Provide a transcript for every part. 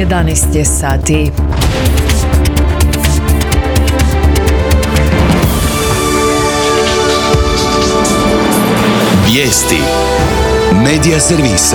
11 je sati. Vijesti Medija servisa.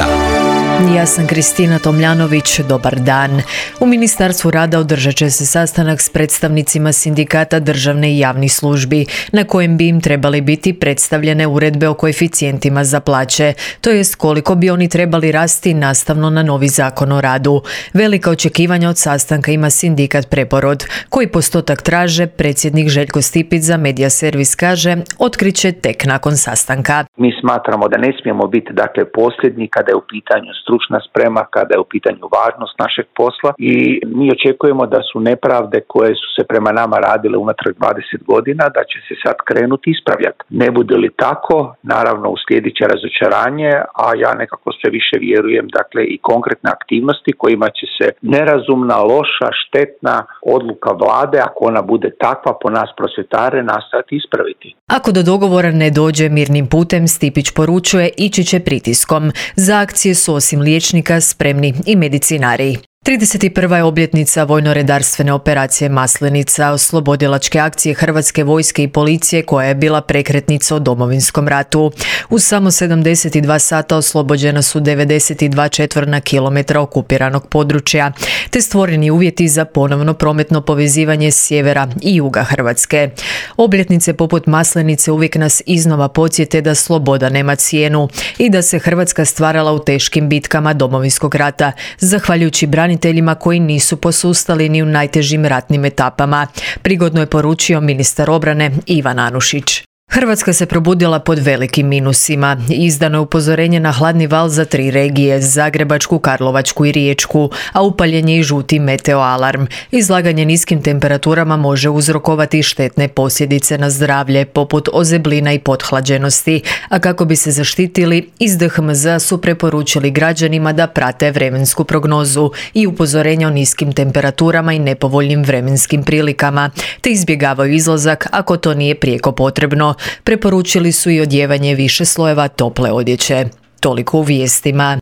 Ja sam Kristina Tomljanović, dobar dan. U Ministarstvu rada održat će se sastanak s predstavnicima sindikata državne i javnih službi, na kojem bi im trebali biti predstavljene uredbe o koeficijentima za plaće, to jest koliko bi oni trebali rasti nastavno na novi zakon o radu. Velika očekivanja od sastanka ima sindikat Preporod, koji postotak traže, predsjednik Željko Stipić za Medija servis kaže, otkriće tek nakon sastanka. Mi smatramo da ne smijemo biti posljednji kada je u pitanju stručna sprema, kada je u pitanju važnost našeg posla i mi očekujemo da su nepravde koje su se prema nama radile unatrag 20 godina, da će se sad krenuti ispravljati. Ne bude li tako, naravno uslijedit će razočaranje, a ja nekako sve više vjerujem i konkretne aktivnosti kojima će se nerazumna, loša, štetna odluka vlade, ako ona bude takva po nas prosvjetare, nastojati ispraviti. Ako do dogovora ne dođe mirnim putem, Stipić poručuje, ići će pritiskom. Za akcije su osim liječnika spremni i medicinari. 31. je obljetnica vojno-redarstvene operacije Maslenica, oslobodilačke akcije Hrvatske vojske i policije koja je bila prekretnica u Domovinskom ratu. U samo 72 sata oslobođena su 92 četvorna kilometra okupiranog područja, te stvoreni uvjeti za ponovno prometno povezivanje sjevera i juga Hrvatske. Obljetnice poput Maslenice uvijek nas iznova podsjete da sloboda nema cijenu i da se Hrvatska stvarala u teškim bitkama Domovinskog rata, zahvaljujući braniteljima koji nisu posustali ni u najtežim ratnim etapama, prigodno je poručio ministar obrane Ivan Anušić. Hrvatska se probudila pod velikim minusima. Izdano je upozorenje na hladni val za 3 regije, Zagrebačku, Karlovačku i Riječku, a upaljen je i žuti meteo alarm. Izlaganje niskim temperaturama može uzrokovati štetne posljedice na zdravlje, poput ozeblina i pothlađenosti, a kako bi se zaštitili, iz DHMZ su preporučili građanima da prate vremensku prognozu i upozorenja o niskim temperaturama i nepovoljnim vremenskim prilikama, te izbjegavaju izlazak ako to nije prijeko potrebno. Preporučili su i odjevanje više slojeva tople odjeće. Toliko u vijestima.